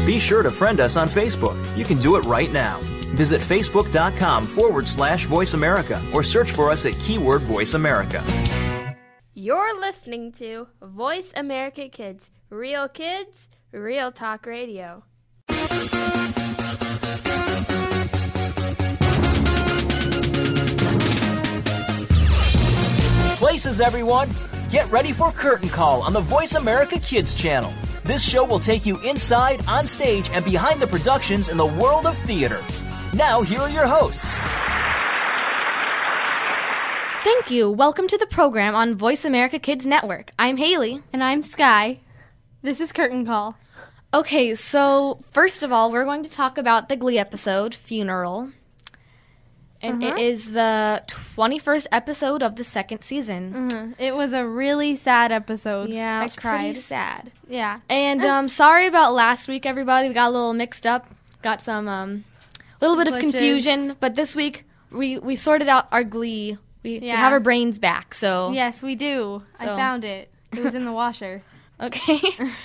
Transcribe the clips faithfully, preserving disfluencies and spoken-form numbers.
Be sure to friend us on Facebook. You can do it right now. Visit facebook.com forward slash Voice America or search for us at keyword Voice America. You're listening to Voice America Kids. Real kids, real talk radio. Places, everyone! Get ready for Curtain Call on the Voice America Kids channel. This show will take you inside, on stage, and behind the productions in the world of theater. Now, here are your hosts. Thank you. Welcome to the program on Voice America Kids Network. I'm Haley. And I'm Sky. This is Curtain Call. Okay, so first of all, we're going to talk about the Glee episode, Funeral. And uh-huh. it is the twenty-first episode of the second season. Uh-huh. It was a really sad episode. Yeah, I it's cried. pretty sad. Yeah. And um, sorry about last week, everybody. We got a little mixed up. Got some, um, little bit of Glitches. confusion. But this week, we, we sorted out our Glee. We, Yeah. we have our brains back, so. Yes, we do. I So. found it. It was in the washer. Okay.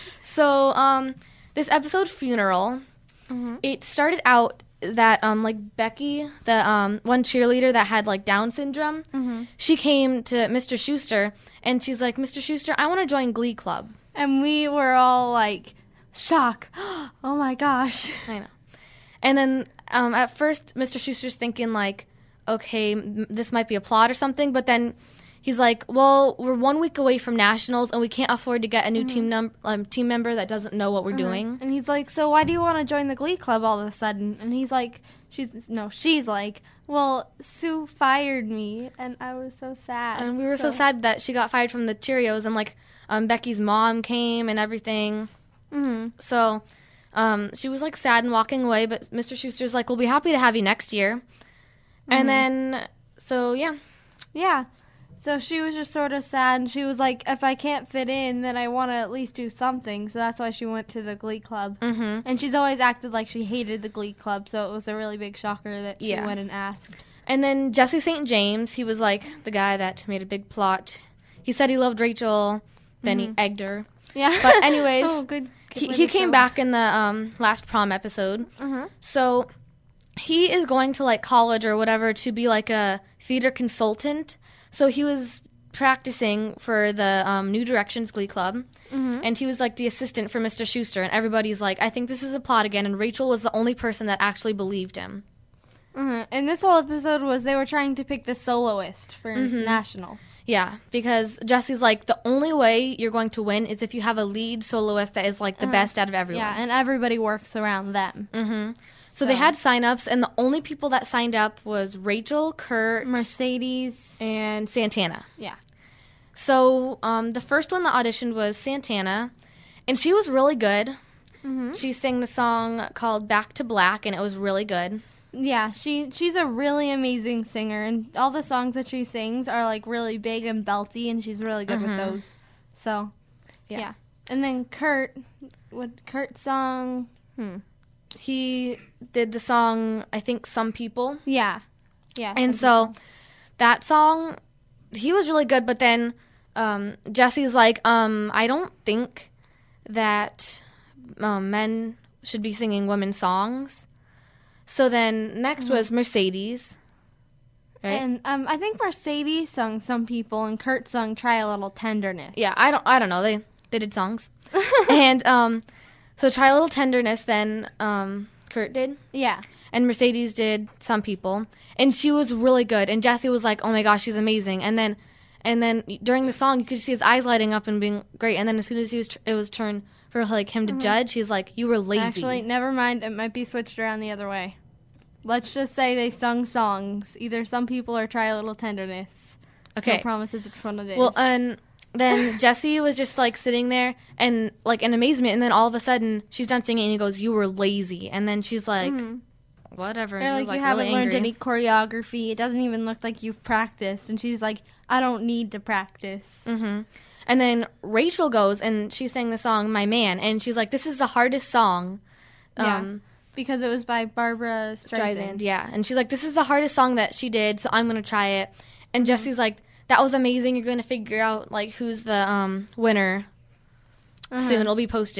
So, um, this episode, Funeral, Mm-hmm. it started out that, um, like, Becky, the, um, one cheerleader that had, like, Down syndrome, Mm-hmm. she came to Mister Schuster, and she's like, Mister Schuster, I want to join Glee Club. And we were all like, shock. Oh my gosh. I know. And then, um, at first, Mister Schuster's thinking, like, okay, m- this might be a plot or something, but then he's like, well, we're one week away from nationals, and we can't afford to get a new team num- um, team member that doesn't know what we're doing. And he's like, so why do you want to join the Glee Club all of a sudden? And he's like, she's, no, she's like, well, Sue fired me, and I was so sad. And we were so, sad that she got fired from the Cheerios, and, like, um, Becky's mom came and everything. Mm-hmm. So um, she was, like, sad and walking away, but Mister Schuster's like, we'll be happy to have you next year. Mm-hmm. And then, so, yeah. Yeah. So she was just sort of sad, and she was like, if I can't fit in, then I want to at least do something. So that's why she went to the Glee Club. Mm-hmm. And she's always acted like she hated the Glee Club, so it was a really big shocker that she Yeah. went and asked. And then Jesse Saint James, he was, like, the guy that made a big plot. He said he loved Rachel, then he egged her. Yeah. But anyways, oh, good. he, good he little came show. back in the um, last prom episode. Uh-huh. So he is going to, like, college or whatever to be, like, a theater consultant. So he was practicing for the um, New Directions Glee Club. Mhm. And he was, like, the assistant for Mister Schuster. And everybody's like, I think this is a plot again. And Rachel was the only person that actually believed him. Uh-huh. And this whole episode was they were trying to pick the soloist for Mhm. nationals. Yeah, because Jesse's like, the only way you're going to win is if you have a lead soloist that is, like, the Uh-huh. best out of everyone. Yeah, and everybody works around them. Mm-hmm. So, they had sign-ups, and the only people that signed up was Rachel, Kurt, Mercedes. and Santana. Yeah. So um, the first one that auditioned was Santana, and she was really good. Mm-hmm. She sang the song called Back to Black, and it was really good. Yeah, she she's a really amazing singer, and all the songs that she sings are, like, really big and belty, and she's really good Mhm. with those. So, Yeah. yeah. And then Kurt, what Kurt's song? Hmm. He did the song, I think, Some People. Yeah. Yeah. And some so that song, he was really good, but then um, Jesse's like, um, I don't think that um, men should be singing women's songs. So then next Mm-hmm. was Mercedes. people. Right? And um, I think Mercedes sung Some People, and Kurt sung Try a Little Tenderness. Yeah, I don't I don't know. They they did songs. and um, so Try a Little Tenderness, then um, Kurt did. Yeah. And Mercedes did Some People, and she was really good. And Jesse was like, "Oh my gosh, she's amazing!" And then, and then during the song, you could see his eyes lighting up and being great. And then as soon as he was, it was turned for like him to judge, he's like, "You were lazy." Actually, never mind. It might be switched around the other way. Let's just say they sung songs, either Some People or Try a Little Tenderness. okay. No promises which one it is. Well, and then Jesse was just like sitting there and like in amazement, and then all of a sudden she's done singing, and he goes, "You were lazy," and then she's like, Mhm. "Whatever." And Or she like, was, like you haven't really learned angry. any choreography. It doesn't even look like you've practiced. And she's like, I don't need to practice. Mm-hmm. And then Rachel goes and she sang the song "My Man," and she's like, "This is the hardest song." Yeah. Um, Because it was by Barbara Streisand. Streisand, yeah. And she's like, "This is the hardest song that she did, so I'm gonna try it." And Mm-hmm. Jesse's like, "That was amazing. You're gonna figure out like who's the um winner Uh-huh. soon. It'll be posted."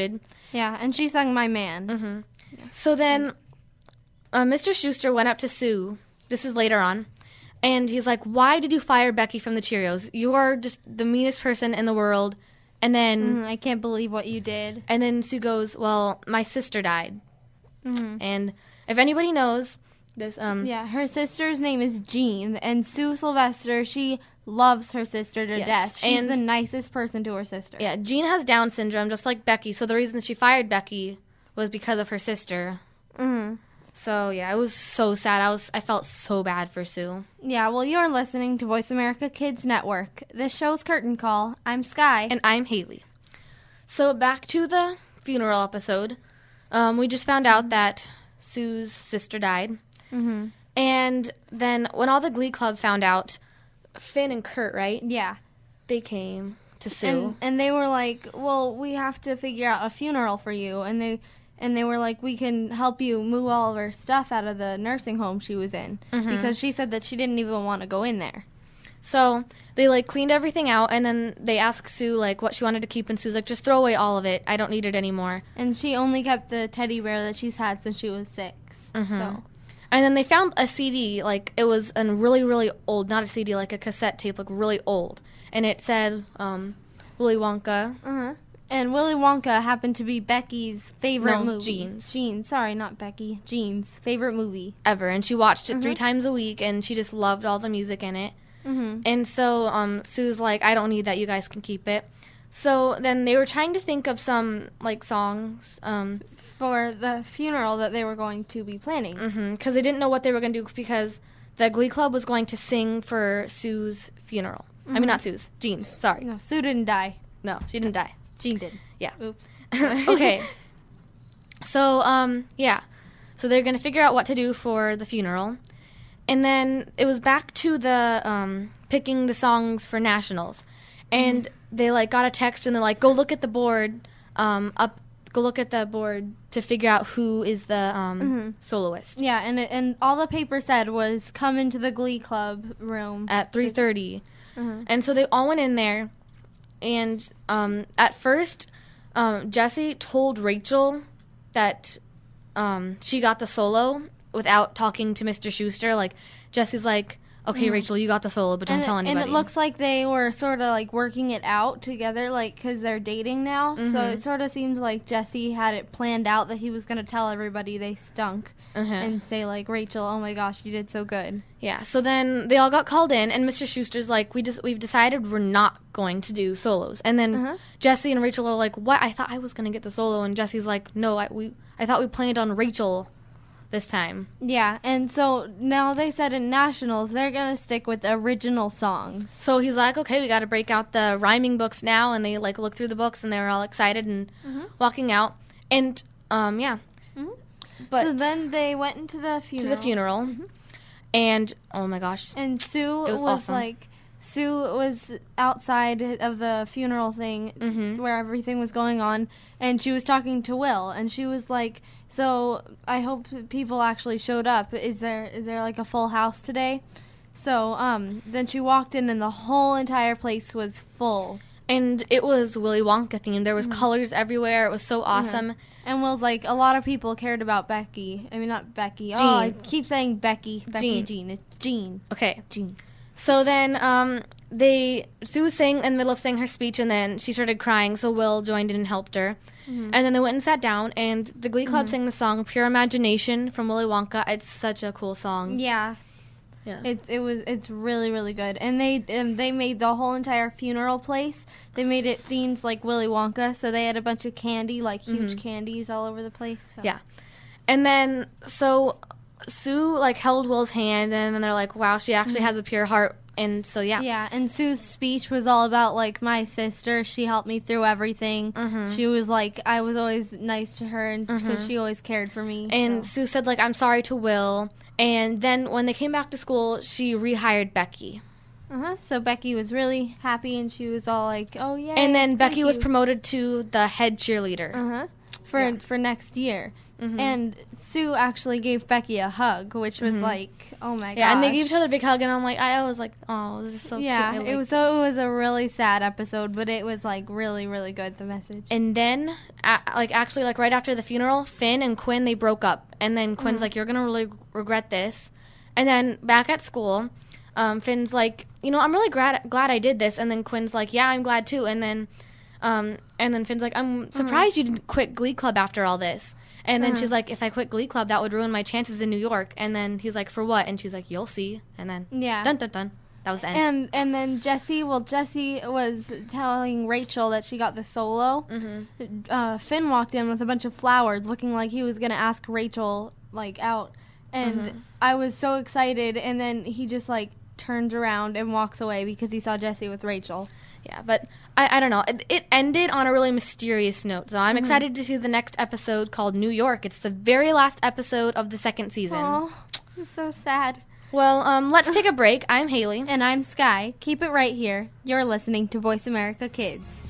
Yeah, and she sung My Man. Mm-hmm. Yeah. So then uh, Mister Schuster went up to Sue. This is later on. And he's like, why did you fire Becky from the Cheerios? You are just the meanest person in the world. And then... Mm, I can't believe what you did. And then Sue goes, well, my sister died. Mm-hmm. And if anybody knows... This, um, yeah, her sister's name is Jean, and Sue Sylvester, she loves her sister to yes. death. She's and, the nicest person to her sister. Yeah, Jean has Down syndrome, just like Becky, so the reason she fired Becky was because of her sister. Mm-hmm. So, yeah, it was so sad. I was, I felt so bad for Sue. Yeah, well, you're listening to Voice America Kids Network. This show's Curtain Call. I'm Sky. And I'm Haley. So, back to the funeral episode. Um, we just found out that Sue's sister died. Mm-hmm. And then when all the Glee Club found out, Finn and Kurt, right? Yeah. They came to Sue. And, and they were like, well, we have to figure out a funeral for you. And they and they were like, we can help you move all of her stuff out of the nursing home she was in. Mm-hmm. Because she said that she didn't even want to go in there. So they, like, cleaned everything out, and then they asked Sue, like, what she wanted to keep, and Sue's like, just throw away all of it. I don't need it anymore. And she only kept the teddy bear that she's had since she was six. Mm-hmm. So... And then they found a C D, like, it was a really, really old, not a C D, like a cassette tape, like, really old. And it said, um, Willy Wonka. Uh-huh. And Willy Wonka happened to be Becky's favorite No, movie. Jean's. Jean, sorry, not Becky. Jean's favorite movie. Ever. And she watched it Mm-hmm. three times a week, and she just loved all the music in it. Mm-hmm. And so um, Sue's like, I don't need that, you guys can keep it. So then they were trying to think of some, like, songs. Um, For the funeral that they were going to be planning. because they didn't know what they were going to do because the Glee Club was going to sing for Sue's funeral. Mm-hmm. I mean, not Sue's, Jean's. Sorry. No, Sue didn't die. No, she didn't die. Jean did. Yeah. Oops. Okay. So, um, yeah. So they're going to figure out what to do for the funeral. And then it was back to the um, picking the songs for nationals. And mm-hmm. they, like, got a text and they're like, go look at the board um, up. Go look at the board to figure out who is the um, mm-hmm. soloist. Yeah, and it, and all the paper said was come into the Glee Club room At three thirty. Mm-hmm. And so they all went in there. And um, at first, um, Jessie told Rachel that um, she got the solo without talking to Mister Schuster. Like, Jessie's like, okay, Mhm. Rachel, you got the solo, but don't and tell it, anybody. And it looks like they were sort of like working it out together, like because they're dating now. So Mhm. it sort of seems like Jessie had it planned out that he was going to tell everybody they stunk Uh-huh. and say like, Rachel, oh my gosh, you did so good. Yeah, so then they all got called in, and Mister Schuster's like, we just, we've decided we're not going to do solos. And then Uh-huh. Jessie and Rachel are like, what? I thought I was going to get the solo. And Jessie's like, no, I, we, I thought we planned on Rachel this time. Yeah, and so now they said in nationals they're going to stick with original songs. So he's like, okay, we got to break out the rhyming books now. And they, like, look through the books, and they were all excited and Mhm. walking out. And, um, yeah. Mhm. But So then they went into the to funeral. the funeral. And, oh, my gosh. And Sue It was, was awesome. like, Sue was outside of the funeral thing Mhm. where everything was going on, and she was talking to Will, and she was like, "So I hope people actually showed up. Is there is there like a full house today?" So um, then she walked in, and the whole entire place was full. And it was Willy Wonka themed. There was Mm-hmm. colors everywhere. It was so awesome. And Will's like, a lot of people cared about Becky. I mean, not Becky. Oh, I Jean. keep saying Becky. Becky Jean. Jean. It's Jean. Okay. Jean. So then um, they Sue sang in the middle of saying her speech, and then she started crying, so Will joined in and helped her. Mm-hmm. And then they went and sat down, and the Glee Club Mhm. sang the song Pure Imagination from Willy Wonka. It's such a cool song. Yeah. Yeah. It it was it's really really good, and they um, they made the whole entire funeral place. They made it themed like Willy Wonka, so they had a bunch of candy, like huge Mhm. candies all over the place. So. Yeah. And then, so Sue, like, held Will's hand, and then they're like, wow, she actually Mhm. has a pure heart. And so, yeah. Yeah, and Sue's speech was all about like my sister. She helped me through everything. Mhm. She was like I was always nice to her, and because Mhm. she always cared for me. And so. Sue said, like, I'm sorry to Will. And then when they came back to school, she rehired Becky. Uh-huh. So Becky was really happy, and she was all like, "Oh yeah." And then Becky was promoted to the head cheerleader. Uh huh. for Yeah. for next year. Mhm. And Sue actually gave Becky a hug, which was Mhm. like, oh my god. Yeah, and they gave each other a big hug, and I'm like, I was like, oh, this is so yeah, cute. I it liked was so it was a really sad episode, but it was like really really good, the message. And then, a like actually, like right after the funeral, Finn and Quinn, they broke up. And then Quinn's Mhm. like, "You're gonna really regret this." And then back at school, um, Finn's like, "You know, I'm really glad glad I did this." And then Quinn's like, "Yeah, I'm glad too." And then, um, and then Finn's like, "I'm surprised you didn't quit Glee Club after all this." And then Mhm. she's like, "If I quit Glee Club, that would ruin my chances in New York." And then he's like, "For what?" And she's like, "You'll see." And then, Yeah. dun dun dun. That was the end. And and then Jessie, well, Jessie was telling Rachel that she got the solo. Mhm. Uh, Finn walked in with a bunch of flowers, looking like he was gonna ask Rachel like out, and Mhm. I was so excited. And then he just like turns around and walks away because he saw Jessie with Rachel. Yeah, but I, I don't know. It, it ended on a really mysterious note. So I'm Mhm. excited to see the next episode called New York. It's the very last episode of the second season. Oh, it's so sad. Well, um, let's take a break. I'm Haley. And I'm Sky. Keep it right here. You're listening to Voice America Kids.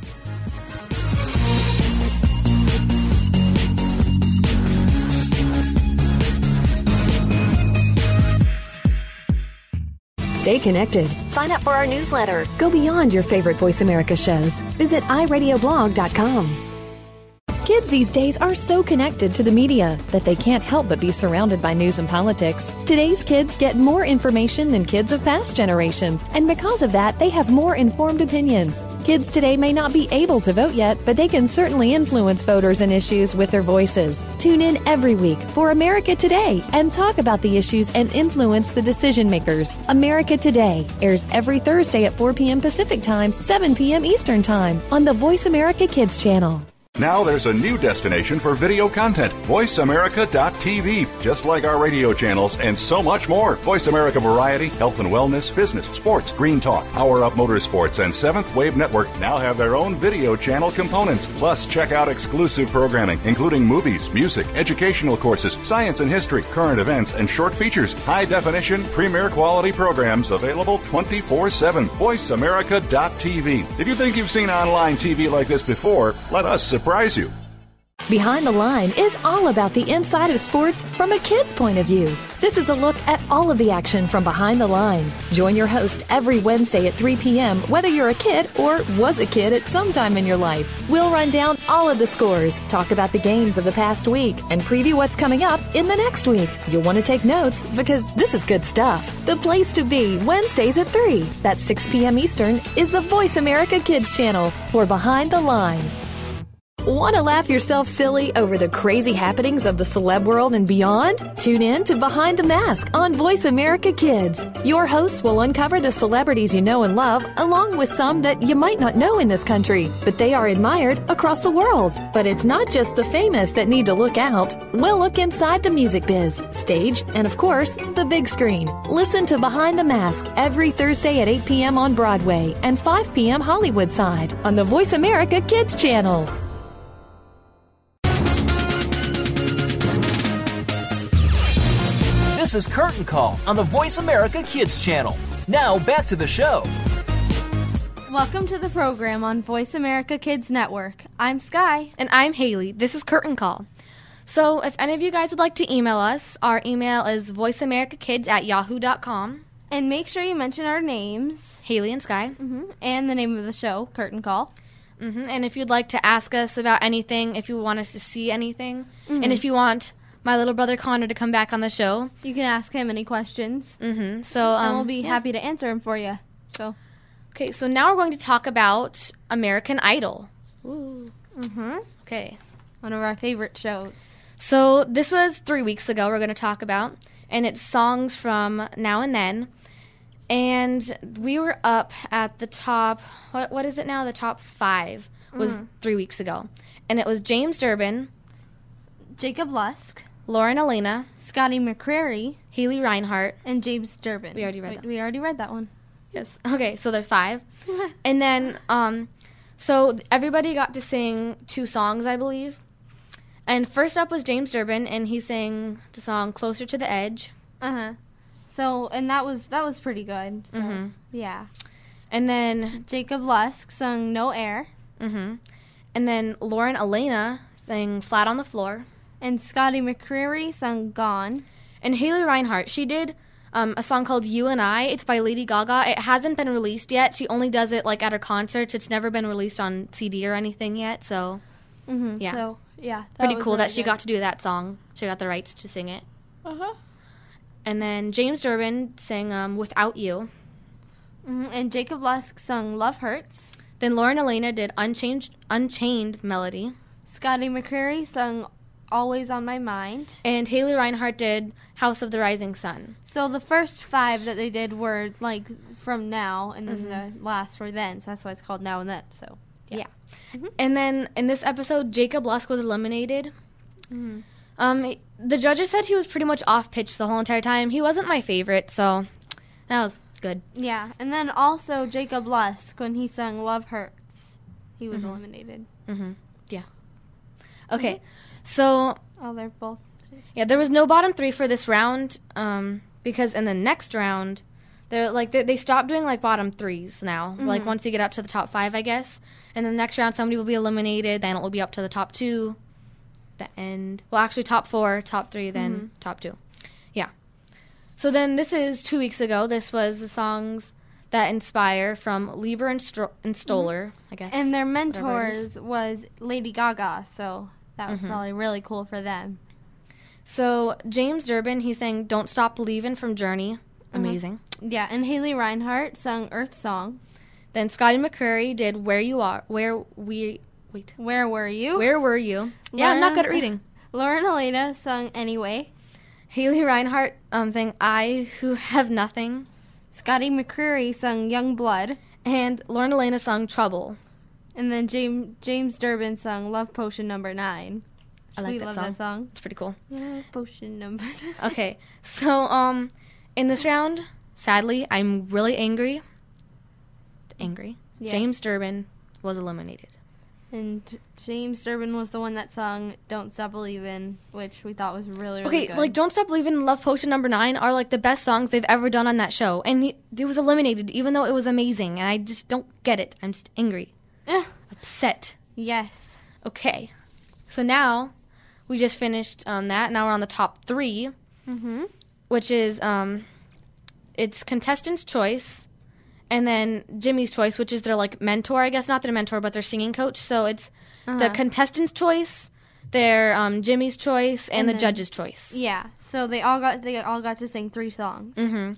Stay connected. Sign up for our newsletter. Go beyond your favorite Voice America shows. Visit i radio blog dot com. Kids these days are so connected to the media that they can't help but be surrounded by news and politics. Today's kids get more information than kids of past generations, and because of that, they have more informed opinions. Kids today may not be able to vote yet, but they can certainly influence voters and issues with their voices. Tune in every week for America Today and talk about the issues and influence the decision makers. America Today airs every Thursday at four p.m. Pacific Time, seven p.m. Eastern Time on the Voice America Kids channel. Now there's a new destination for video content, voice america dot t v. Just like our radio channels and so much more. Voice America Variety, Health and Wellness, Business, Sports, Green Talk, Power Up Motorsports, and Seventh Wave Network now have their own video channel components. Plus, check out exclusive programming, including movies, music, educational courses, science and history, current events, and short features. High-definition, premier quality programs available twenty-four seven. voice america dot t v. If you think you've seen online T V like this before, let us surprise you. Behind the Line is all about the inside of sports from a kid's point of view. This is a look at all of the action from behind the line. Join your host every Wednesday at three p.m., whether you're a kid or was a kid at some time in your life. We'll run down all of the scores, talk about the games of the past week, and preview what's coming up in the next week. You'll want to take notes because this is good stuff. The place to be, Wednesdays at three. That's six p.m. Eastern, is the Voice America Kids channel for Behind the Line. Want to laugh yourself silly over the crazy happenings of the celeb world and beyond? Tune in to Behind the Mask on Voice America Kids. Your hosts will uncover the celebrities you know and love, along with some that you might not know in this country, but they are admired across the world. But it's not just the famous that need to look out. We'll look inside the music biz, stage, and of course, the big screen. Listen to Behind the Mask every Thursday at eight p.m. on Broadway and five p.m. Hollywood side on the Voice America Kids channel. This is Curtain Call on the Voice America Kids channel. Now back to the show. Welcome to the program on Voice America Kids Network. I'm Sky. And I'm Haley. This is Curtain Call. So if any of you guys would like to email us, our email is voiceamericakids at yahoo dot com. And make sure you mention our names. Haley and Sky. hmm And the name of the show, Curtain Call. hmm And if you'd like to ask us about anything, if you want us to see anything, Mhm. and if you want my little brother Connor to come back on the show. You can ask him any questions. Mm-hmm. So um, and we'll be yeah. happy to answer them for you. So, Okay, so now we're going to talk about American Idol. Ooh. hmm Okay. one of our favorite shows. So this was three weeks ago we're going to talk about, and it's songs from Now and Then. And we were up at the top, what what is it now? The top five was Mhm. three weeks ago. And it was James Durbin, Jacob Lusk, Lauren Elena, Scotty McCreary, Haley Reinhart. and James Durbin. We already read Wait, that. We already read that one. Yes. Okay, so there's five. And then, um, so everybody got to sing two songs, I believe. And first up was James Durbin, and he sang the song "Closer to the Edge." Uh huh. So, and that was that was pretty good. So, Mhm. yeah. And then, Jacob Lusk sung "No Air." hmm and then Lauren Elena sang Flat on the Floor. And Scotty McCreery sung Gone. And Haley Reinhart, she did um, a song called You and I. It's by Lady Gaga. It hasn't been released yet. She only does it like at her concerts. It's never been released on C D or anything yet. So, Mm-hmm. yeah. So, yeah. That Pretty was cool really that she good. got to do that song. She got the rights to sing it. Uh-huh. And then James Durbin sang um, Without You. Mm-hmm. And Jacob Lusk sung Love Hurts. Then Lauren Elena did Unchained, Unchained Melody. Scotty McCreery sung Always on My Mind. And Haley Reinhart did House of the Rising Sun. So the first five that they did were like from now, and then Mm-hmm. the last were then. So that's why it's called Now and Then. So Yeah. And then in this episode, Jacob Lusk was eliminated. Mm-hmm. Um, the judges said he was pretty much off pitch the whole entire time. He wasn't my favorite, so that was good. yeah, and then also Jacob Lusk when he sung Love Hurts, he was Mm-hmm. eliminated. Mm-hmm. Yeah. Okay, so Oh, they're both. yeah, there was no bottom three for this round, um, because in the next round, they're like they they stopped doing like bottom threes now. Like once you get up to the top five, I guess. And then the next round, somebody will be eliminated. Then it will be up to the top two. The end. Well, actually, top four, top three, then Mm-hmm. top two. Yeah. So then this is two weeks ago. This was the songs that inspire from Lieber and, Stro- and Stoller, I guess. And their whatever it is. mentors was Lady Gaga, so that was probably really cool for them. So James Durbin, he sang "Don't Stop Believin'" from Journey. Amazing. Yeah, and Haley Reinhart sung Earth Song. Then Scotty McCreery did "Where You Are," where we wait. Where Were You? Where were you? Yeah, I'm not good at reading. Lauren Elena sung Anyway. Haley Reinhart um, sang "I Who Have Nothing," Scotty McCreery sung Young Blood. and Lauren Elena sung "Trouble." And then James James Durbin sung Love Potion Number Nine. I like we that love song. that song. It's pretty cool. Love Potion Number Nine. Okay, so um, in this round, sadly, I'm really angry. Angry. Yes. James Durbin was eliminated. And James Durbin was the one that sung Don't Stop Believin', which we thought was really, really Okay, good. like "Don't Stop Believin'" and "Love Potion Number Nine" are like the best songs they've ever done on that show, and he, he was eliminated even though it was amazing, and I just don't get it. I'm just angry, Eh, upset. yes. Okay, so now we just finished um, that. Now we're on the top three, Mm-hmm. which is um, it's contestant's choice, and then Jimmy's choice, which is their like mentor, I guess, not their mentor, but their singing coach. So it's the Uh-huh. contestant's choice, their um, Jimmy's choice, and, And the then- judge's choice. Yeah, so they all got they all got to sing three songs. Mm-hmm.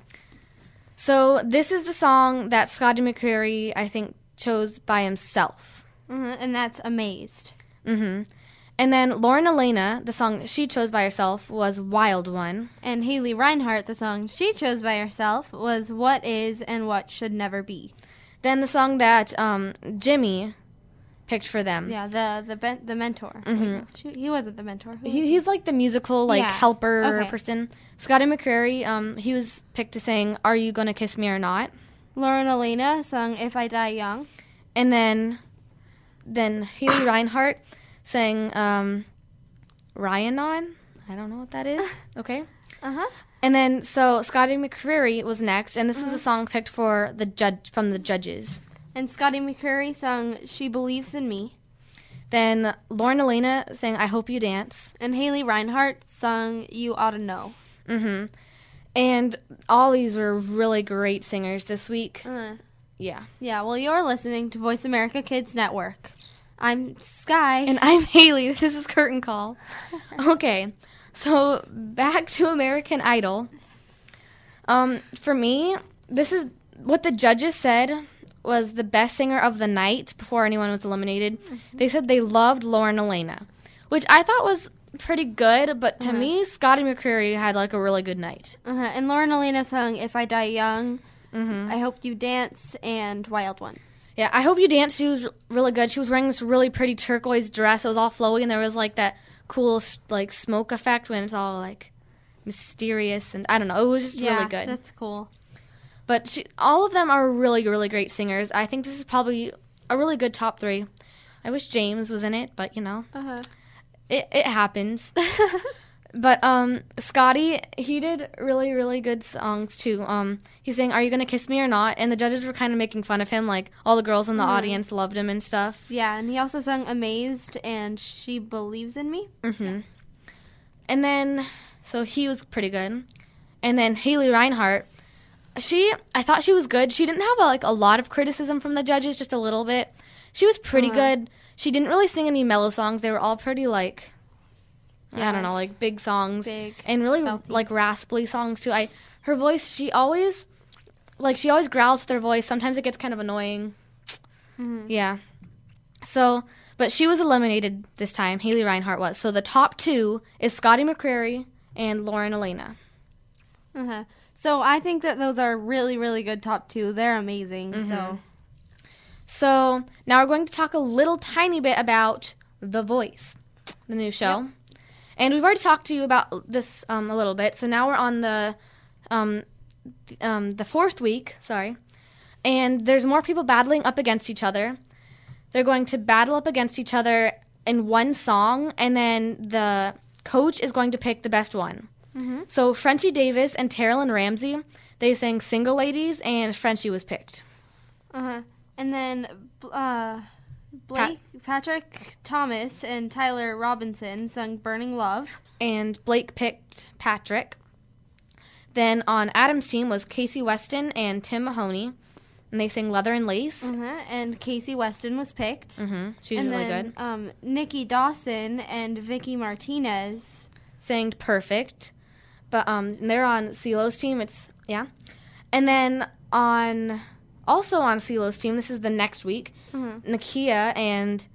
So this is the song that Scotty McCreery, I think, chose by himself. Mhm, and that's Amazed. Mm-hmm. And then Lauren Elena, the song that she chose by herself was Wild One. And Haley Reinhart, the song she chose by herself, was What Is and What Should Never Be. Then the song that um, Jimmy picked for them. Yeah, the the ben- the mentor. Mhm. She, he wasn't the mentor. Who was He, he's like the musical like Yeah. helper Okay. person. Scotty McCreery, um, he was picked to sing "Are You Gonna Kiss Me or Not?" Lauren Elena sung If I Die Young. And then, then Haley Reinhart sang um, Ryan-On. I don't know what that is. Okay. Uh-huh. And then so Scotty McCreery was next, and this was a song picked for the judge from the judges. And Scotty McCreery sung She Believes in Me. Then Lauren Elena sang "I Hope You Dance." And Haley Reinhart sung You Oughta Know. Mm-hmm. And all these were really great singers this week. Uh, Yeah. yeah, well, you're listening to Voice America Kids Network. I'm Sky. And I'm Haley. This is Curtain Call. Okay, so back to American Idol. Um, for me, this is what the judges said was the best singer of the night before anyone was eliminated. Mm-hmm. They said they loved Lauren Elena, which I thought was pretty good, but to Uh-huh. me, Scotty McCreery had like a really good night. uh-huh. And Lauren Elena sung If I Die Young, Mm-hmm. I Hope You Dance, and Wild One. Yeah, I Hope You Dance. She was really good. She was wearing this really pretty turquoise dress. It was all flowy, and there was like that cool like smoke effect when it's all like mysterious, and I don't know. It was just Yeah, really good. that's cool. But she, all of them are really, really great singers. I think this is probably a really good top three. I wish James was in it, but you know, Uh-huh. it it happens. But um, Scotty, he did really, really good songs too. Um, he sang "Are You Gonna Kiss Me or Not?" and the judges were kind of making fun of him. Like all the girls in the mm-hmm. audience loved him and stuff. Yeah, and he also sung "Amazed" and "She Believes in Me." Mm-hmm. And then, so he was pretty good. And then Haley Reinhart, she, I thought she was good. She didn't have a, like a lot of criticism from the judges, just a little bit. She was pretty uh-huh. good. She didn't really sing any mellow songs. They were all pretty like. Yeah, I don't know, like big songs big, and really belty. like raspy songs too. I her voice, she always like she always growls with her voice. Sometimes it gets kind of annoying. Mm-hmm. Yeah. So, but she was eliminated this time. Haley Reinhart was. So the top two is Scotty McCreery and Lauren Elena. Uh-huh. So I think that those are really, really good top two. They're amazing. Mm-hmm. So, so now we're going to talk a little tiny bit about The Voice, the new show. Yep. And we've already talked to you about this um, a little bit. So now we're on the um, th- um, the fourth week, sorry. And there's more people battling up against each other. They're going to battle up against each other in one song, and then the coach is going to pick the best one. Mm-hmm. So Frenchie Davis and Terilyn Ramsey, they sang "Single Ladies," and Frenchie was picked. Uh-huh. And then uh, Blake, Pat- Patrick Thomas and Tyler Robinson sung "Burning Love." And Blake picked Patrick. Then on Adam's team was Casey Weston and Tim Mahoney, and they sang "Leather and Lace." Uh-huh. And Casey Weston was picked. Mm-hmm. She was and really then, good. Um, Nikki Dawson and Vicky Martinez sang "Perfect," but um, they're on CeeLo's team. It's yeah, and then on also on CeeLo's team, this is the next week. Mm-hmm. Nakia and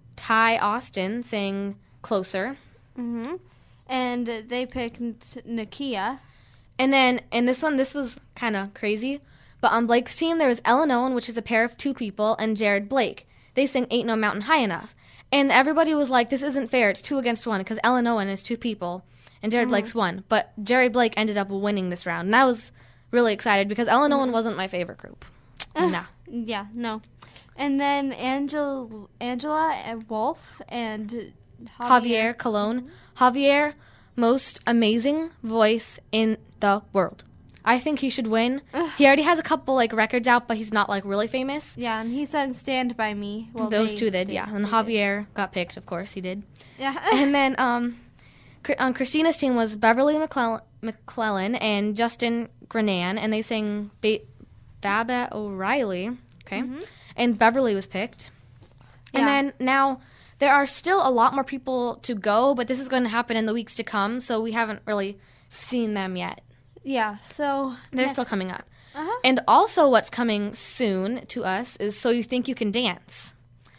Ty Austin sang "Closer." Mm-hmm. And they picked Nakia. And then in this one, this was kind of crazy. But on Blake's team, there was Ellen Owen, which is a pair of two people, and Jared Blake. They sang "Ain't No Mountain High Enough." And everybody was like, this isn't fair. It's two against one because Ellen Owen is two people and Jared mm-hmm. Blake's one. But Jared Blake ended up winning this round. And I was really excited because Ellen mm-hmm. Owen wasn't my favorite group. Uh, nah. Yeah, no. And then Angel, Angela Wolf and Javier, Javier Colon. Javier, most amazing voice in the world. I think he should win. Ugh. He already has a couple like records out, but he's not like really famous. Yeah, and he sang "Stand By Me." Well, those two did, yeah. And Javier did. got picked, of course, he did. Yeah. And then um, on Christina's team was Beverly McClellan, McClellan and Justin Grenan, and they sang ba- Babette O'Reilly. Okay. Mm-hmm. And Beverly was picked. Yeah. And then now there are still a lot more people to go, but this is going to happen in the weeks to come, so we haven't really seen them yet. Yeah, so they're next. still coming up. Uh-huh. And also what's coming soon to us is So You Think You Can Dance.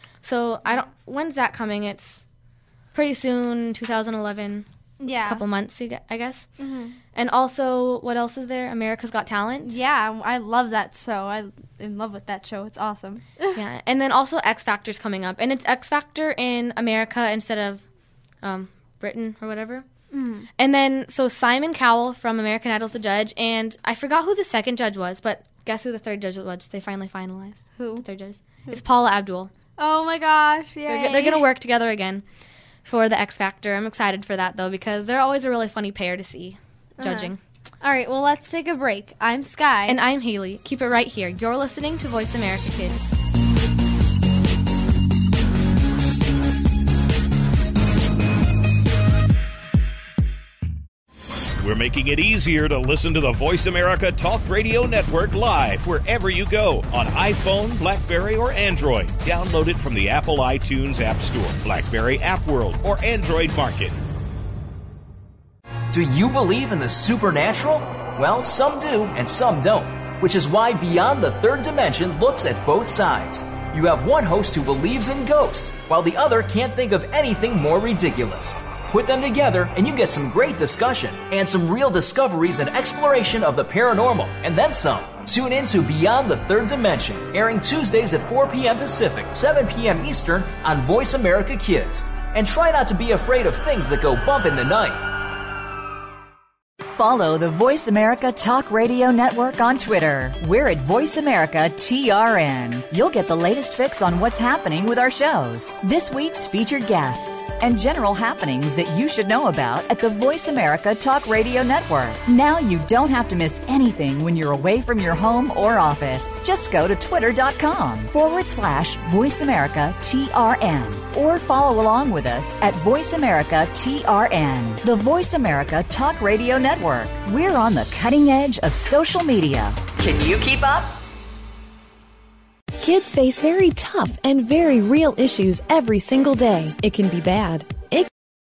So I don't when's that coming? It's pretty soon, two thousand eleven. Yeah. A couple months, I guess. Mm-hmm. And also, what else is there? America's Got Talent. Yeah, I love that show. I'm in love with that show. It's awesome. Yeah, and then also X Factor's coming up. And it's X Factor in America instead of um, Britain or whatever. Mm-hmm. And then, so Simon Cowell from American Idol's the judge, and I forgot who the second judge was, but guess who the third judge was? They finally finalized. Who? The third judge. Who? It's Paula Abdul. Oh my gosh, yay. They're, they're going to work together again for the X Factor. I'm excited for that, though, because they're always a really funny pair to see judging. Uh-huh. All right, well, let's take a break. I'm Sky. And I'm Haley. Keep it right here. You're listening to Voice America Kids. We're making it easier to listen to the Voice America Talk Radio Network live wherever you go on iPhone, BlackBerry, or Android. Download it from the Apple iTunes App Store, BlackBerry App World, or Android Market. Do you believe in the supernatural? Well, some do and some don't, which is why Beyond the Third Dimension looks at both sides. You have one host who believes in ghosts, while the other can't think of anything more ridiculous. Put them together and you get some great discussion and some real discoveries and exploration of the paranormal, and then some. Tune in to Beyond the Third Dimension, airing Tuesdays at four p.m. Pacific, seven p.m. Eastern on Voice America Kids. And try not to be afraid of things that go bump in the night. Follow the Voice America Talk Radio Network on Twitter. We're at Voice America T R N. You'll get the latest fix on what's happening with our shows, this week's featured guests, and general happenings that you should know about at the Voice America Talk Radio Network. Now you don't have to miss anything when you're away from your home or office. Just go to twitter.com forward slash Voice America T R N or follow along with us at Voice America T R N. The Voice America Talk Radio Network. We're on the cutting edge of social media. Can you keep up? Kids face very tough and very real issues every single day. It can be bad. It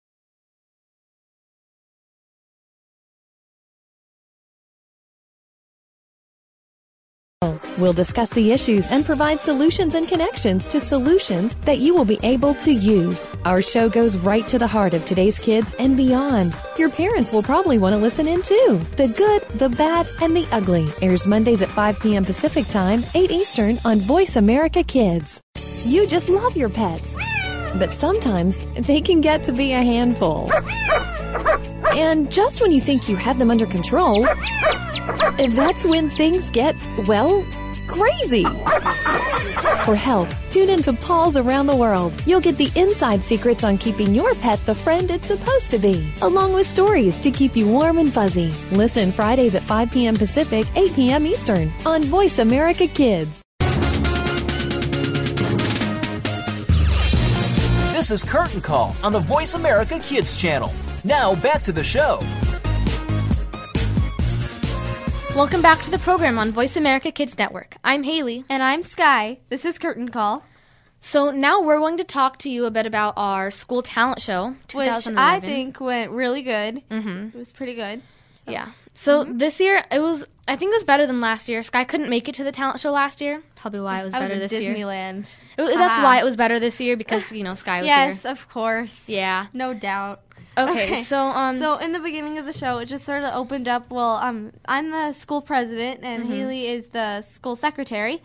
We'll discuss the issues and provide solutions and connections to solutions that you will be able to use. Our show goes right to the heart of today's kids and beyond. Your parents will probably want to listen in too. The good, the bad, and the ugly airs Mondays at five p.m. Pacific Time, eight Eastern on Voice America Kids. You just love your pets, but sometimes they can get to be a handful. And just when you think you have them under control, that's when things get, well, crazy. For help, tune into Paws Around the World. You'll get the inside secrets on keeping your pet the friend it's supposed to be, along with stories to keep you warm and fuzzy. Listen Fridays at five p.m. Pacific, eight p.m. Eastern on Voice America Kids. This is Curtain Call on the Voice America Kids channel. Now back to the show. Welcome back to the program on Voice America Kids Network. I'm Haley. And I'm Sky. This is Curtain Call. So now we're going to talk to you a bit about our school talent show, which I think went really good. Mm-hmm. It was pretty good. So. Yeah. So mm-hmm. this year, it was, I think it was better than last year. Sky couldn't make it to the talent show last year. Probably why it was I better was this Disneyland. year. Disneyland. That's uh-huh. why it was better this year, because, you know, Sky was yes, here. Yes, of course. Yeah. No doubt. Okay, okay, so um, so in the beginning of the show, it just sort of opened up. Well, um, I'm the school president, and mm-hmm. Haley is the school secretary.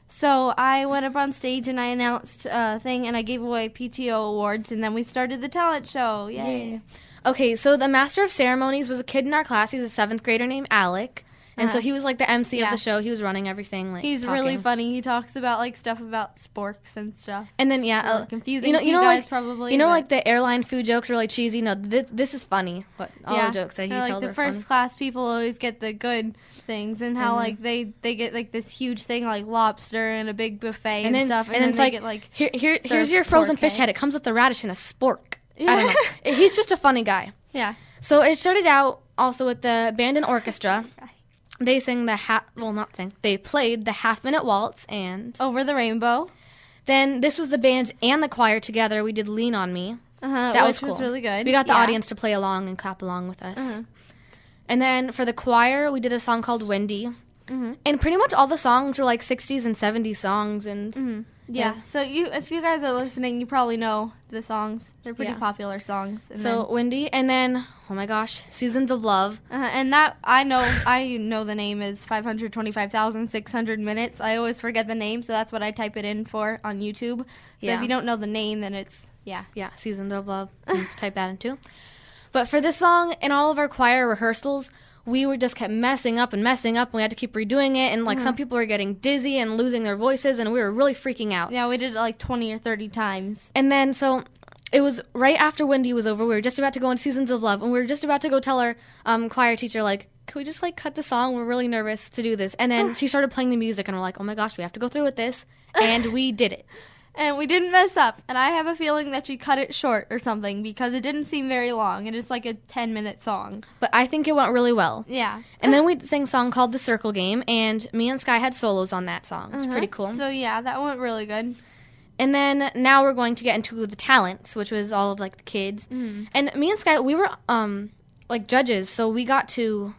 So I went up on stage and I announced a thing, and I gave away P T O awards, and then we started the talent show. Yay! Yay. Okay, so the master of ceremonies was a kid in our class. He's a seventh grader named Alec. And uh-huh. so he was like the M C yeah. of the show. He was running everything. Like he's talking. really funny. He talks about like stuff about sporks and stuff. And then yeah, really uh, confusing. You know, to you know, you guys like probably. you know, but... like the airline food jokes are really cheesy. No, this, this is funny. But all yeah. the jokes that he or, like, tells the are first funny. class people always get the good things, and how mm-hmm. like they they get like this huge thing like lobster and a big buffet and, and then, stuff, and, and then it's they like, get like here, here here's your frozen fish head. It comes with the radish and a spork. Yeah. I don't know. He's just a funny guy. Yeah. So it started out also with the band and orchestra. They sang the half, well, not sing. They played the half-minute waltz and Over the Rainbow. Then this was the band and the choir together. We did Lean on Me. Uh-huh, that which was cool. was really good. We got the yeah. audience to play along and clap along with us. Uh-huh. And then for the choir, we did a song called Wendy. Mm-hmm. And pretty much all the songs were like sixties and seventies songs. And mm-hmm. yeah. yeah, so you, if you guys are listening, you probably know the songs. They're pretty yeah. popular songs. And so then, Wendy, and then oh my gosh, Seasons of Love. Uh-huh, and that I know, I know the name is five hundred twenty-five thousand six hundred minutes. I always forget the name, so that's what I type it in for on YouTube. So yeah. if you don't know the name, then it's yeah, yeah, Seasons of Love. Type that in too. But for this song, in all of our choir rehearsals, we were just kept messing up and messing up, and we had to keep redoing it, and, like, mm-hmm. some people were getting dizzy and losing their voices, and we were really freaking out. Yeah, we did it, like, twenty or thirty times. And then, so, it was right after Wendy was over, we were just about to go into Seasons of Love, and we were just about to go tell our um, choir teacher, like, can we just, like, cut the song? We're really nervous to do this. And then she started playing the music, and we're like, oh my gosh, we have to go through with this. And we did it. And we didn't mess up. And I have a feeling that she cut it short or something because it didn't seem very long. And it's like a ten-minute song. But I think it went really well. Yeah. And then we sang a song called The Circle Game. And me and Sky had solos on that song. It's uh-huh. pretty cool. So, yeah, that went really good. And then now we're going to get into the talents, which was all of, like, the kids. Mm. And me and Sky, we were, um, like, judges. So we got to,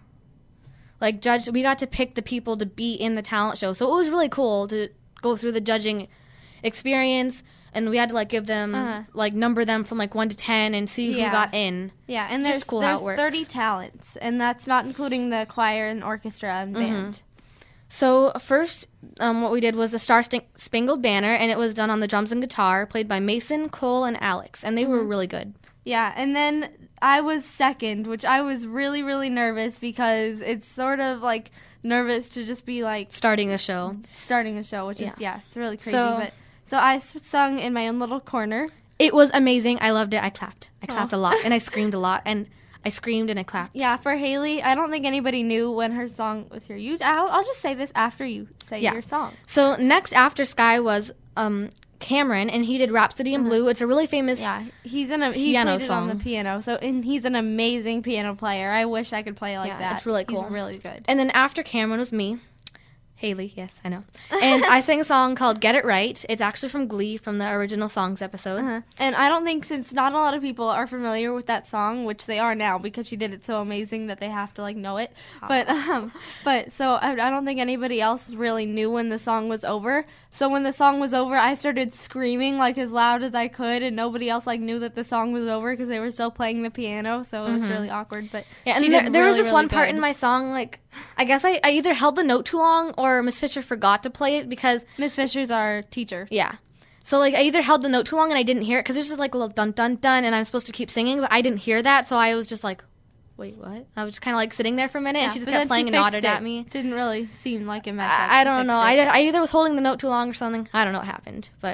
like, judge. We got to pick the people to be in the talent show. So it was really cool to go through the judging experience, and we had to like give them uh-huh. like number them from like one to ten and see yeah. who got in. Yeah, and there's, cool there's how it works. thirty talents, and that's not including the choir and orchestra and band. Mm-hmm. So first, um, what we did was the Star Spangled Banner, and it was done on the drums and guitar, played by Mason, Cole, and Alex, and they mm-hmm. were really good. Yeah, and then I was second, which I was really, really nervous because it's sort of like nervous to just be like Starting the show. starting a show, which Yeah. is, yeah, it's really crazy. So- but So I s- sung in my own little corner. It was amazing. I loved it. I clapped. I clapped Aw. a lot, and I screamed a lot, and I screamed and I clapped. Yeah, for Haley, I don't think anybody knew when her song was here. You, I'll, I'll just say this after you say Yeah. your song. So next after Sky was um, Cameron, and he did Rhapsody in Blue. It's a really famous. Yeah, he's in a he Piano played it on song. the piano. So and he's an amazing piano player. I wish I could play like Yeah, that. it's really cool. He's really good. And then after Cameron was me, Haley. Yes, I know. And I sang a song called "Get It Right." It's actually from Glee, from the original songs episode. Uh-huh. And I don't think, since not a lot of people are familiar with that song, which they are now because she did it so amazing that they have to like know it. But um, but so I, I don't think anybody else really knew when the song was over. So when the song was over, I started screaming like as loud as I could, and nobody else like knew that the song was over because they were still playing the piano. So it was really awkward. But Yeah, and she there, did there was really, this really one part good. in my song, like, I guess I, I either held the note too long or Miss Fisher forgot to play it because, Miss Fisher's our teacher. yeah. So, like, I either held the note too long and I didn't hear it because there's just, like, a little dun-dun-dun and I'm supposed to keep singing, but I didn't hear that, so I was just like, wait, what? I was just kind of, like, sitting there for a minute and she just but kept then playing she and fixed nodded it. at me. Didn't really seem like a mess up. I, I She don't fixed know. it. I, did, I either was holding the note too long or something. I don't know what happened, but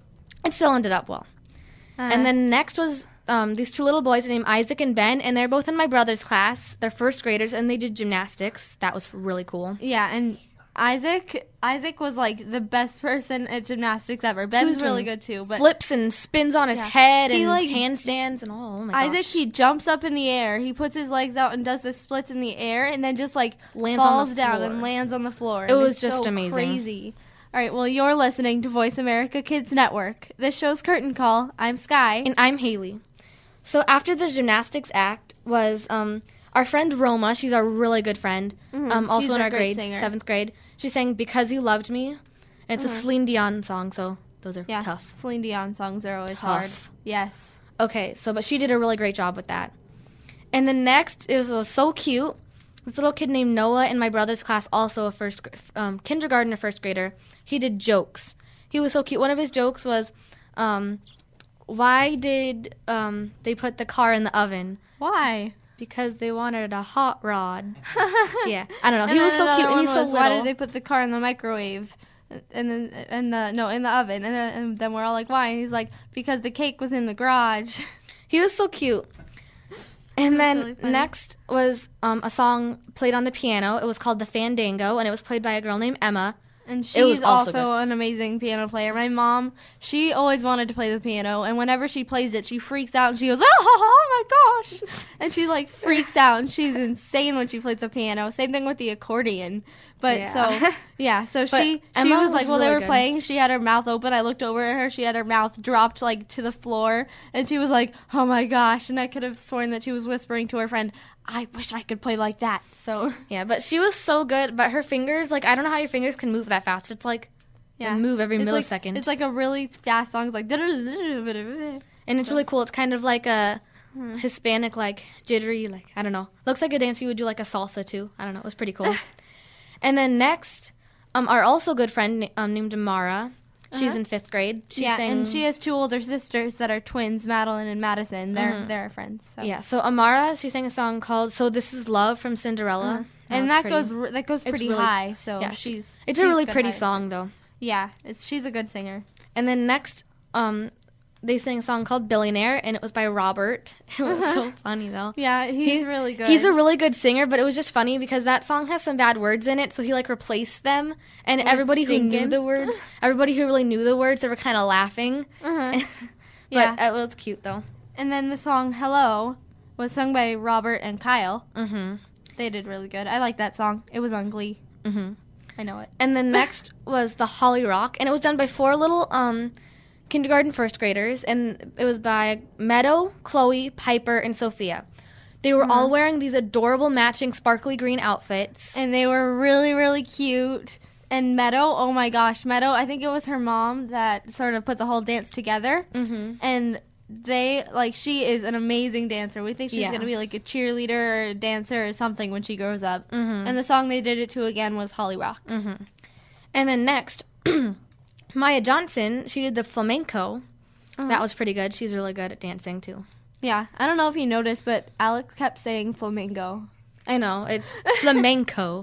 it still ended up well. Uh, And then next was um, these two little boys named Isaac and Ben, and they're both in my brother's class. They're first graders, and they did gymnastics. That was really cool. yeah, and Isaac Isaac was like the best person at gymnastics ever. Ben's was really doing good too, but Flips and spins on his Yeah. head He, and like- handstands and all. Oh my Isaac, gosh. he jumps up in the air. He puts his legs out and does the splits in the air, and then just like Lands on the falls down floor. and lands on the floor. It and was it's just so amazing. Crazy. All right, well, you're listening to Voice America Kids Network. This show's Curtain Call. I'm Sky. And I'm Haley. So after the gymnastics act was um, our friend Roma. She's our really good friend. Mhm, Um, also she's in a our great grade, singer. seventh grade. She sang "Because You Loved Me." And it's a Celine Dion song, so those are yeah, tough. Celine Dion songs are always hard. Tough. Yes. Okay, so but she did a really great job with that. And then next, it was, it was so cute. This little kid named Noah in my brother's class, also a first gr- um, kindergarten or first grader. He did jokes. He was so cute. One of his jokes was, um, "Why did um, they put the car in the oven? Why? Because they wanted a hot rod." Yeah, I don't know. And He was then so another cute, and one he's so was, Why little. did they put the car in the microwave? And then, and the no, in the oven, and then, and then we're all like, why? And he's like, because the cake was in the garage. He was so cute. And was then really funny. next was um, a song played on the piano. It was called "The Fandango," and it was played by a girl named Emma. And It was she's also also, an amazing piano player. My mom, she always wanted to play the piano, and whenever she plays it, she freaks out and she goes, "Oh, oh my gosh!" And she like freaks out, and she's insane when she plays the piano. Same thing with the accordion. But Yeah. so yeah, so she she Emma was was like, while they really were good. playing, she had her mouth open. I looked over at her; she had her mouth dropped like to the floor, and she was like, "Oh my gosh!" And I could have sworn that she was whispering to her friend, "I wish I could play like that." So Yeah, but she was so good. But her fingers, like, I don't know how your fingers can move that fast. It's like yeah, they move every It's like- millisecond. it's like a really fast song. It's like. And it's really cool. It's kind of like a Hispanic, like, jittery, like, I don't know. Looks like a dance you would do, like a salsa, too. I don't know. It was pretty cool. And then next, um, our also good friend na- um, named Amara. She's in fifth grade. She yeah, sang, and she has two older sisters that are twins, Madeline and Madison. They're they're our friends. So. Yeah, so Amara, she sang a song called "So This Is Love" from Cinderella. That and was that pretty. goes r- that goes It's pretty really- high. So yeah, she- she's It's she's a really good pretty high. song, though. Yeah, it's she's a good singer. And then next, um, they sang a song called "Billionaire," and it was by Robert. It was so funny, though. Yeah, he's He- really good. He's a really good singer, but it was just funny because that song has some bad words in it, so he like replaced them, and Like everybody who knew stinkin'. the words, everybody who really knew the words, they were kind of laughing. uh-huh. But Yeah. it was cute though. And then the song "Hello" was sung by Robert and Kyle. hmm They did really good. I like that song. It was on Glee. hmm I know it. And then next was the Holly Rock, and it was done by four little um, kindergarten first graders, and it was by Meadow, Chloe, Piper, and Sophia. They were all wearing these adorable matching sparkly green outfits. And they were really, really cute. And Meadow, oh my gosh, Meadow, I think it was her mom that sort of put the whole dance together. hmm And they, like, she is an amazing dancer. We think she's Yeah. going to be like a cheerleader or a dancer or something when she grows up. Mhm. And the song they did it to again was Holly Rock. Mm-hmm. And then next, Maya Johnson, she did the flamenco. Uh-huh. That was pretty good. She's really good at dancing too. Yeah, I don't know if you noticed, but Alex kept saying flamingo. I know, it's flamenco.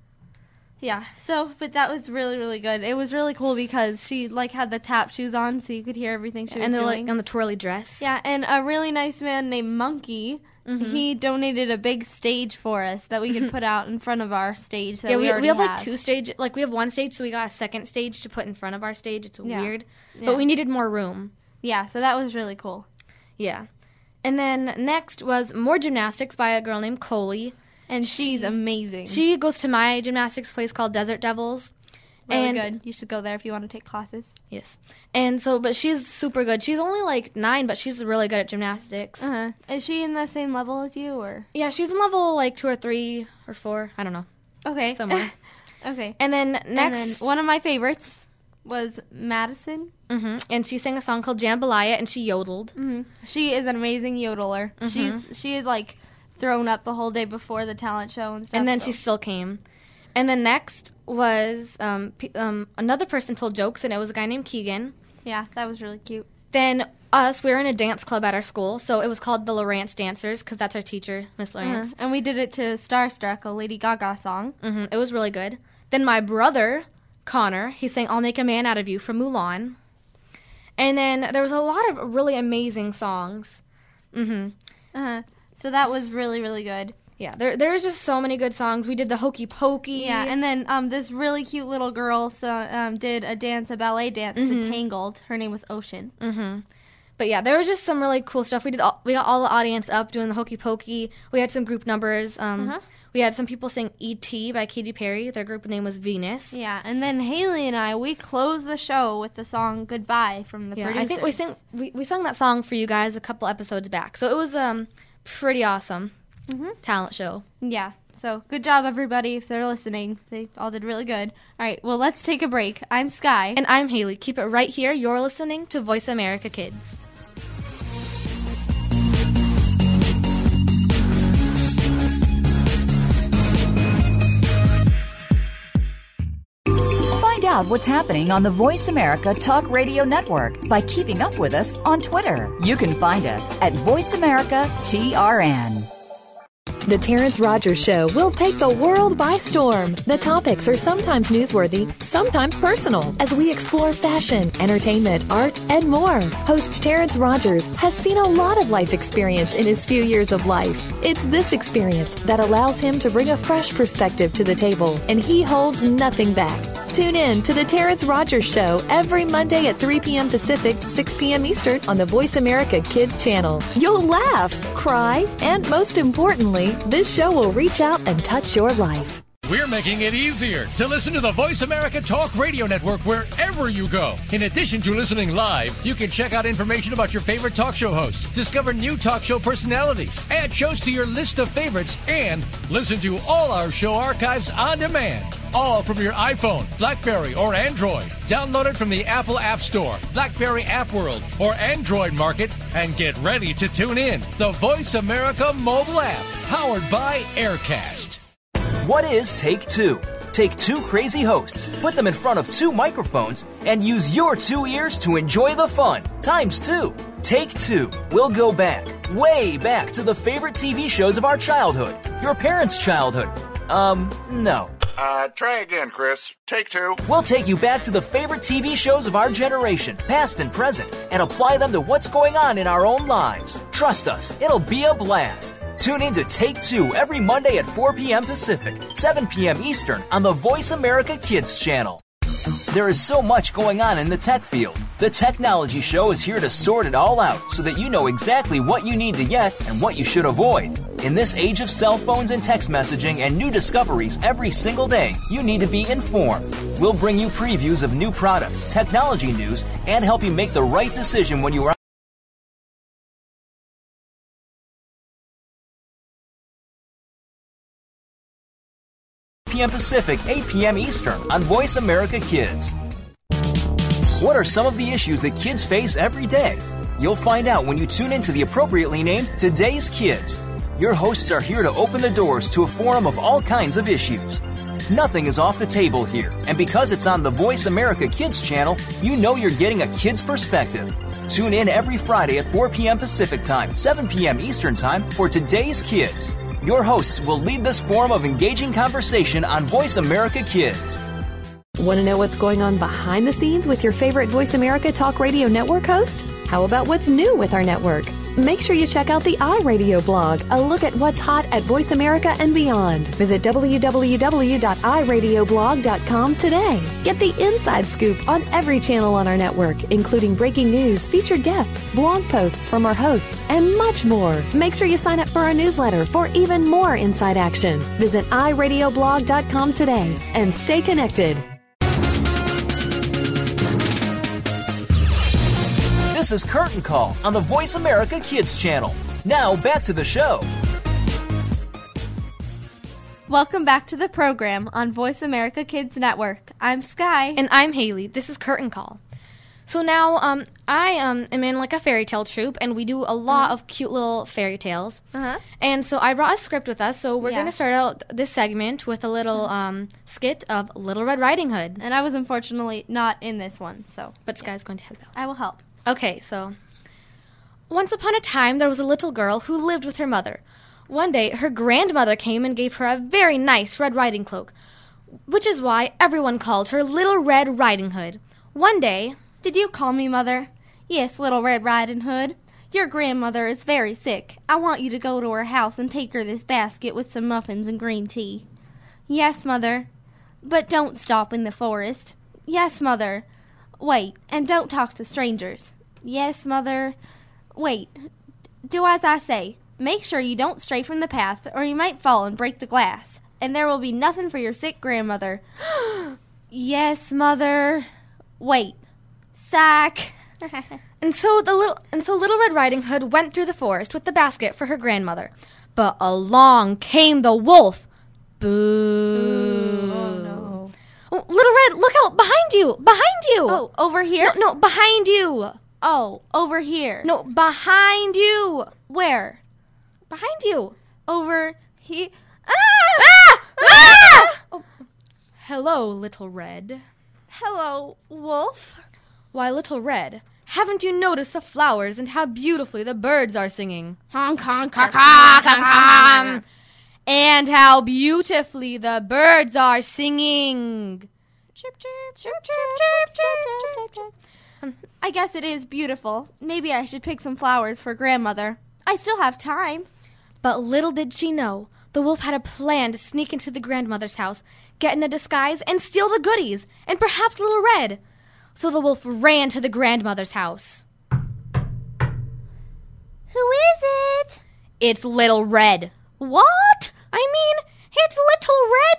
Yeah, so, but that was really, really good. It was really cool because she, like, had the tap shoes on so you could hear everything she and was the, doing. like, on the twirly dress. Yeah, and a really nice man named Monkey, mm-hmm. he donated a big stage for us that we could put out in front of our stage that yeah, we, we, already we have, have. like, two stages. Like, we have one stage, so we got a second stage to put in front of our stage. It's Yeah. weird. Yeah. But we needed more room. Yeah, so that was really cool. Yeah. And then next was more gymnastics by a girl named Coley. And she's amazing. She goes to my gymnastics place called Desert Devils. Really and, good. You should go there if you want to take classes. Yes. And so, but she's super good. She's only like nine, but she's really good at gymnastics. Uh-huh. Is she in the same level as you, or? Yeah, she's in level like two or three or four. I don't know. Okay. Somewhere. Okay. And then next. And then one of my favorites was Madison. Mm-hmm. And she sang a song called Jambalaya, and she yodeled. Mm-hmm. She is an amazing yodeler. Mm-hmm. She's She had like thrown up the whole day before the talent show and stuff. And then so. she still came. And then next was um, p- um, another person told jokes, and it was a guy named Keegan. Yeah, that was really cute. Then us, we were in a dance club at our school, so it was called the Lawrence Dancers, because that's our teacher, Miss Lawrence. Uh-huh. And we did it to Starstruck, a Lady Gaga song. Mm-hmm. It was really good. Then my brother, Connor, he sang I'll Make a Man Out of You from Mulan. And then there was a lot of really amazing songs. Mm-hmm. Uh-huh. So that was really, really good. Yeah, there there's just so many good songs. We did the Hokey Pokey. Yeah, and then um, this really cute little girl so, um, did a dance, a ballet dance mm-hmm. to Tangled. Her name was Ocean. Mm-hmm. But yeah, there was just some really cool stuff. We did all, we got all the audience up doing the Hokey Pokey. We had some group numbers. Um, uh-huh. We had some people sing E T by Katy Perry. Their group name was Venus. Yeah, and then Haley and I, we closed the show with the song Goodbye from the yeah, producers. I think we sing we, we sung that song for you guys a couple episodes back. So it was um pretty awesome. Mm-hmm. Talent show. Yeah, so good job, everybody. If they're listening, they all did really good. All right, well, let's take a break. I'm Sky. And I'm Haley. Keep it right here. You're listening to Voice America Kids. Find out what's happening on the Voice America Talk Radio Network by keeping up with us on Twitter. You can find us at Voice America T R N. The Terrence Rogers Show will take the world by storm. The topics are sometimes newsworthy, sometimes personal, as we explore fashion, entertainment, art, and more. Host Terrence Rogers has seen a lot of life experience in his few years of life. It's this experience that allows him to bring a fresh perspective to the table, and he holds nothing back. Tune in to The Terrence Rogers Show every Monday at three p.m. Pacific, six p.m. Eastern on the Voice America Kids channel. You'll laugh, cry, and most importantly, this show will reach out and touch your life. We're making it easier to listen to the Voice America Talk Radio Network wherever you go. In addition to listening live, you can check out information about your favorite talk show hosts, discover new talk show personalities, add shows to your list of favorites, and listen to all our show archives on demand. All from your iPhone, BlackBerry, or Android. Download it from the Apple App Store, BlackBerry App World, or Android Market, and get ready to tune in. The Voice America mobile app, powered by Aircast. What is Take Two? Take two crazy hosts, put them in front of two microphones, and use your two ears to enjoy the fun, times two. Take Two. We'll go back, way back to the favorite T V shows of our childhood, your parents' childhood. Um, no. Uh, try again, Chris. Take two. We'll take you back to the favorite T V shows of our generation, past and present, and apply them to what's going on in our own lives. Trust us, it'll be a blast. Tune in to Take Two every Monday at four p.m. Pacific, seven p.m. Eastern on the Voice America Kids channel. There is so much going on in the tech field. The Technology Show is here to sort it all out so that you know exactly what you need to get and what you should avoid. In this age of cell phones and text messaging and new discoveries every single day, you need to be informed. We'll bring you previews of new products, technology news, and help you make the right decision when you are p m. Pacific, eight p.m. Eastern on Voice America Kids. What are some of the issues that kids face every day? You'll find out when you tune into the appropriately named Today's Kids. Your hosts are here to open the doors to a forum of all kinds of issues. Nothing is off the table here, and because it's on the Voice America Kids channel, you know you're getting a kid's perspective. Tune in every Friday at four p.m. Pacific Time, seven p.m. Eastern Time for Today's Kids. Your hosts will lead this forum of engaging conversation on Voice America Kids. Want to know what's going on behind the scenes with your favorite Voice America Talk Radio Network host? How about what's new with our network? Make sure you check out the iRadio blog, a look at what's hot at Voice America and beyond. Visit w w w dot i radio blog dot com today. Get the inside scoop on every channel on our network, including breaking news, featured guests, blog posts from our hosts, and much more. Make sure you sign up for our newsletter for even more inside action. Visit i radio blog dot com today and stay connected. This is Curtain Call on the Voice America Kids channel. Now, back to the show. Welcome back to the program on Voice America Kids Network. I'm Sky. And I'm Haley. This is Curtain Call. So now um, I um, am in like a fairy tale troupe, and we do a lot mm-hmm. of cute little fairy tales. Uh-huh. And so I brought a script with us, so we're Yeah. going to start out this segment with a little um, skit of Little Red Riding Hood. And I was unfortunately not in this one, so. But Sky's going to help out. I will help. Okay, so once upon a time, there was a little girl who lived with her mother. One day, her grandmother came and gave her a very nice Red Riding Cloak, which is why everyone called her Little Red Riding Hood. One day... Did you call me Mother? Yes, Little Red Riding Hood. Your grandmother is very sick. I want you to go to her house and take her this basket with some muffins and green tea. Yes, Mother. But don't stop in the forest. Yes, Mother. Wait, and don't talk to strangers. Yes, Mother. Wait, do as I say. Make sure you don't stray from the path, or you might fall and break the glass, and there will be nothing for your sick grandmother. Yes, Mother. Wait. Sack. And so the little and so Little Red Riding Hood went through the forest with the basket for her grandmother. But along came the wolf. Boo. Oh, no. Oh, Little Red, look out! Behind you! Behind you! Oh, over here? No, no, behind you! Oh, over here. No, behind you! Where? Behind you! Over here. Ah! Ah! Ah! Oh. Hello, Little Red. Hello, wolf. Why, Little Red, haven't you noticed the flowers and how beautifully the birds are singing? Honk, honk, honk, honk, honk, honk. And how beautifully the birds are singing. Chirp, chirp, chirp, chirp, chirp, chirp, chirp, chirp. Um, I guess it is beautiful. Maybe I should pick some flowers for grandmother. I still have time. But little did she know, the wolf had a plan to sneak into the grandmother's house, get in a disguise, and steal the goodies, and perhaps Little Red. So the wolf ran to the grandmother's house. Who is it? It's Little Red. What? I mean, it's Little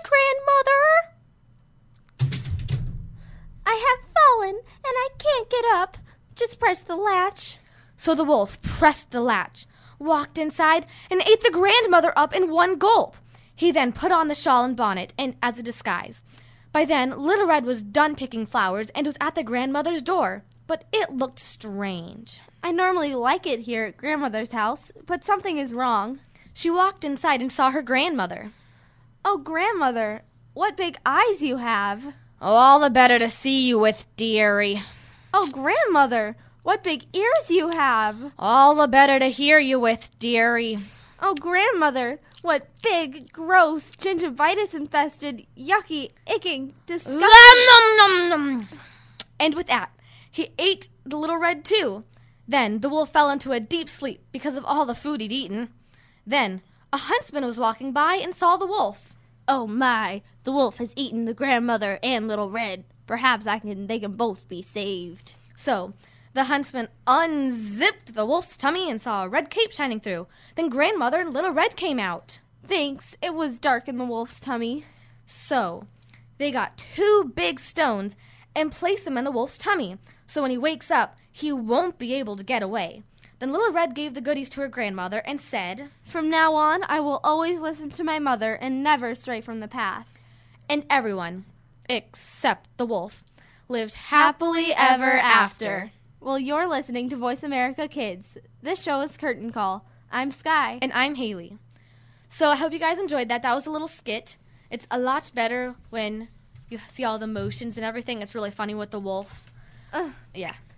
Red, grandmother. I have fallen, and I can't get up. Just press the latch. So the wolf pressed the latch, walked inside, and ate the grandmother up in one gulp. He then put on the shawl and bonnet and as a disguise. By then, Little Red was done picking flowers and was at the grandmother's door, but it looked strange. I normally like it here at grandmother's house, but something is wrong. She walked inside and saw her grandmother. Oh, grandmother, what big eyes you have. Oh, all the better to see you with, dearie. Oh, grandmother, what big ears you have. All the better to hear you with, dearie. Oh, grandmother, what big, gross, gingivitis-infested, yucky, icking, disgusting... Nom, nom, nom, nom. And with that, he ate the Little Red too. Then the wolf fell into a deep sleep because of all the food he'd eaten. Then a huntsman was walking by and saw the wolf. Oh my, the wolf has eaten the grandmother and Little Red. Perhaps I can. They can both be saved. So the huntsman unzipped the wolf's tummy and saw a red cape shining through. Then grandmother and Little Red came out. Thanks, it was dark in the wolf's tummy. So they got two big stones and placed them in the wolf's tummy. So when he wakes up, he won't be able to get away. Then Little Red gave the goodies to her grandmother and said, From now on, I will always listen to my mother and never stray from the path. And everyone, except the wolf, lived happily ever after. Well, you're listening to Voice America Kids. This show is Curtain Call. I'm Sky. And I'm Haley. So I hope you guys enjoyed that. That was a little skit. It's a lot better when you see all the motions and everything. It's really funny with the wolf. Uh, yeah.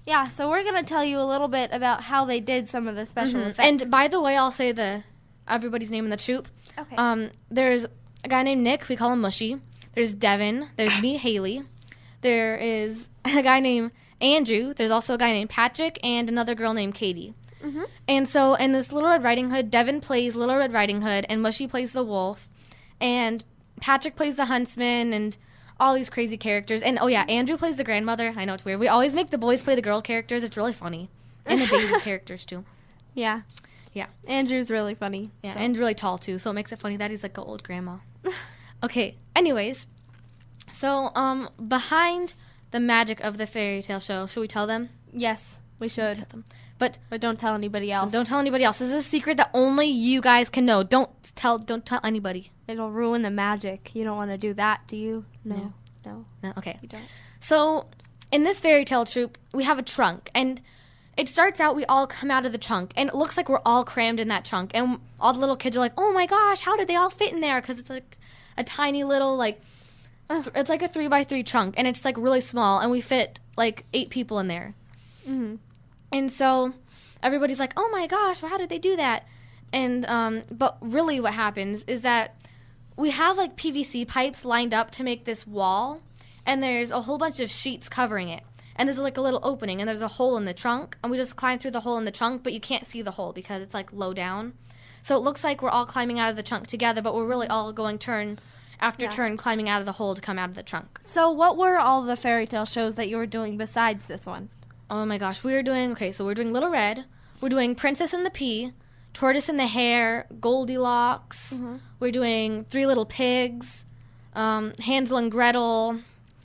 Yeah, so we're going to tell you a little bit about how they did some of the special Mhm. effects. And by the way, I'll say the everybody's name in the troupe. Okay. Um, there's a guy named Nick. We call him Mushy. There's Devin. There's me, Haley. There is a guy named Andrew. There's also a guy named Patrick and another girl named Katie. Mm-hmm. And so in this Little Red Riding Hood, Devin plays Little Red Riding Hood, and Mushy plays the wolf, and Patrick plays the huntsman, and all these crazy characters. And, oh, yeah, Andrew plays the grandmother. I know it's weird. We always make the boys play the girl characters. It's really funny. And the baby characters, too. Yeah. Yeah. Andrew's really funny. Yeah, so. and really tall, too, so it makes it funny that he's like an old grandma. Okay, anyways, so um, behind the magic of the fairy tale show, should we tell them? Yes, we should. Tell them. But But don't tell anybody else. don't tell anybody else. This is a secret that only you guys can know. Don't tell Don't tell anybody. It'll ruin the magic. You don't want to do that, do you? No. No. No, No, okay. you don't. So, in this fairy tale troupe, we have a trunk, and it starts out, we all come out of the trunk, and it looks like we're all crammed in that trunk, and all the little kids are like, oh my gosh, how did they all fit in there? Because it's like a tiny little, like, th- it's like a three by three trunk, and it's like really small, and we fit like eight people in there. Mm-hmm. And so everybody's like, oh my gosh, well, how did they do that? And, um, but really what happens is that we have like P V C pipes lined up to make this wall, and there's a whole bunch of sheets covering it. And there's like a little opening, and there's a hole in the trunk, and we just climb through the hole in the trunk, but you can't see the hole because it's like low down. So it looks like we're all climbing out of the trunk together, but we're really all going turn after Yeah. turn climbing out of the hole to come out of the trunk. So what were all the fairy tale shows that you were doing besides this one? Oh my gosh, we are doing, okay, so we're doing Little Red, we're doing Princess and the Pea, Tortoise and the Hare, Goldilocks, Mhm. we're doing Three Little Pigs, um, Hansel and Gretel,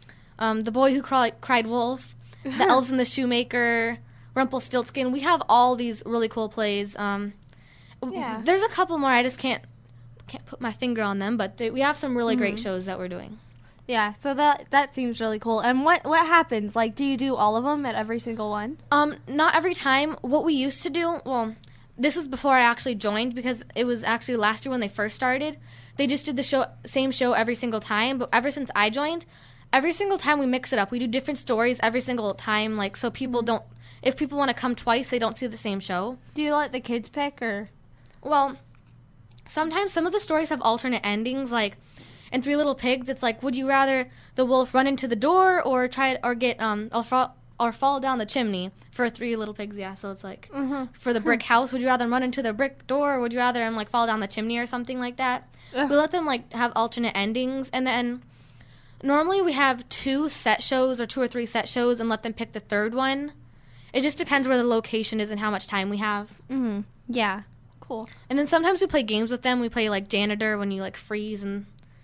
um, The Boy Who Cry- Cried Wolf, The Elves and the Shoemaker, Rumpelstiltskin. We have all these really cool plays. Um, Yeah. There's a couple more, I just can't can't put my finger on them, but they, we have some really great shows that we're doing. Yeah, so that that seems really cool. And what what happens? Like, do you do all of them at every single one? Um, not every time. What we used to do, well, this was before I actually joined because it was actually last year when they first started. They just did the show, same show every single time. But ever since I joined, every single time we mix it up. We do different stories every single time, like so people don't. If people want to come twice, they don't see the same show. Do you let the kids pick, or? Well, sometimes some of the stories have alternate endings, like in Three Little Pigs, it's like, would you rather the wolf run into the door or try or get um or fall or fall down the chimney? For Three Little Pigs, yeah. So it's like Mhm. for the brick house, would you rather run into the brick door, or would you rather um, like fall down the chimney or something like that? Ugh. We let them like have alternate endings, and then normally we have two set shows or two or three set shows, and let them pick the third one. It just depends where the location is and how much time we have. Mm-hmm. Yeah. Cool. And then sometimes we play games with them. We play like janitor when you like freeze and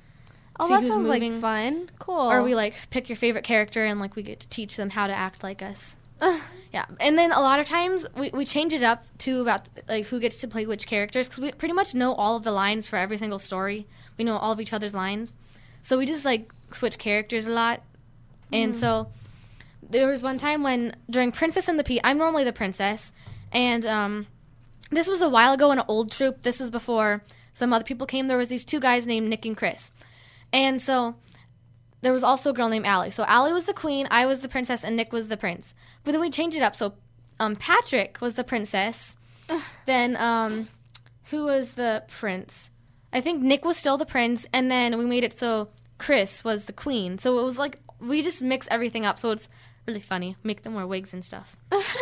Oh, see that who's sounds moving. like fun. Cool. Or we like pick your favorite character and like we get to teach them how to act like us. Yeah. And then a lot of times we, we change it up to about like who gets to play which characters because we pretty much know all of the lines for every single story. We know all of each other's lines. So we just like switch characters a lot. And so there was one time when during Princess and the Pea, I'm normally the princess, and um this was a while ago in an old troupe. This was before some other people came. There was these two guys named Nick and Chris. And so there was also a girl named Allie. So Allie was the queen, I was the princess, and Nick was the prince. But then we changed it up. So um, Patrick was the princess. Then um, who was the prince? I think Nick was still the prince. And then we made it so Chris was the queen. So it was like we just mix everything up. So it's really funny. Make them wear wigs and stuff.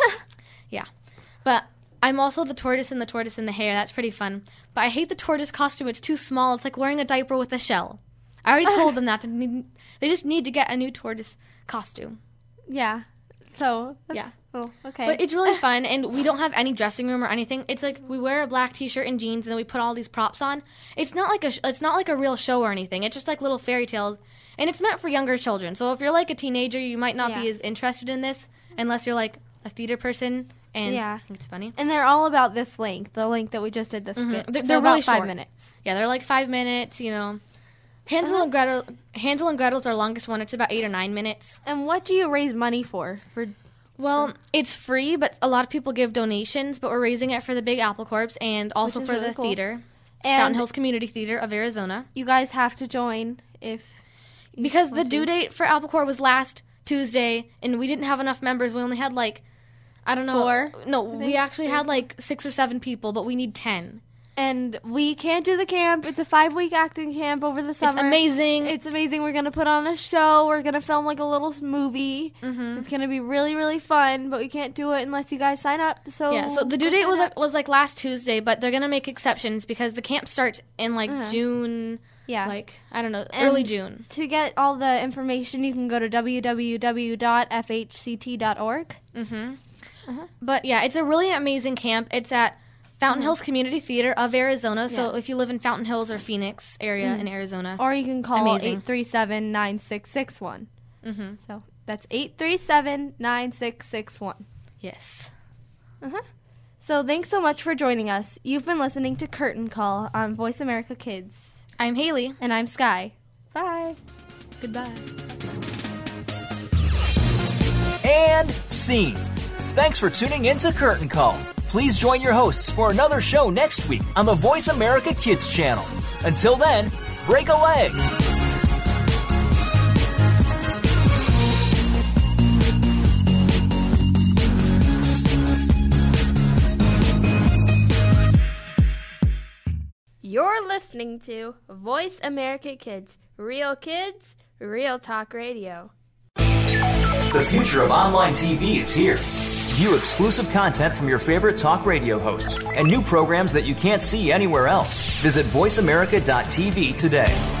Yeah. But I'm also the tortoise and the tortoise and the hare. That's pretty fun. But I hate the tortoise costume. It's too small. It's like wearing a diaper with a shell. I already told them that. They need- they just need to get a new tortoise costume. Yeah. So. That's, Yeah. Oh, okay. But it's really fun, and we don't have any dressing room or anything. It's like we wear a black T-shirt and jeans, and then we put all these props on. It's not like a sh- it's not like a real show or anything. It's just like little fairy tales, and it's meant for younger children. So if you're like a teenager, you might not be Yeah. as interested in this unless you're like a theater person and Yeah. think it's funny. And they're all about this length, the length that we just did this Mhm. bit. They're- So they're about really five short. minutes. Yeah, they're like five minutes. You know, Hansel and Gretel. Hansel and Gretel's our longest one. It's about eight or nine minutes. And what do you raise money for? For Well, it's free, but a lot of people give donations. But we're raising it for the Big Apple Corps and also is for really the cool. theater, Fountain and Hills Community Theater of Arizona. you guys have to join if you Because the want due to. date for Apple Corps was last Tuesday, and we didn't have enough members. We only had like, I don't know. Four, No, I we think. actually had like six or seven people, but we need ten. And we can't do the camp. It's a five-week acting camp over the summer. It's amazing. It's amazing. We're going to put on a show. We're going to film like a little s- movie. Mm-hmm. It's going to be really, really fun, but we can't do it unless you guys sign up. So Yeah, so the due go date sign was up. was like last Tuesday, but they're gonna make exceptions because the camp starts in like Uh-huh. June. Yeah. Like I don't know, And early June. To get all the information, you can go to w w w dot f h c t dot org. But yeah, it's a really amazing camp. It's at Fountain Hills Community Theater of Arizona. So Yeah. if you live in Fountain Hills or Phoenix area in Arizona, Or you can call Amazing. eight three seven, nine six six one. Mm-hmm. So that's eight three seven, nine six six one. yes. So thanks so much for joining us. You've been listening to Curtain Call on Voice America Kids. I'm Haley. And I'm Sky. Bye. Goodbye. And scene. Thanks for tuning in to Curtain Call. Please join your hosts for another show next week on the Voice America Kids channel. Until then, break a leg. You're listening to Voice America Kids. Real kids, real talk radio. The future of online T V is here. View exclusive content from your favorite talk radio hosts and new programs that you can't see anywhere else. Visit voice america dot t v today.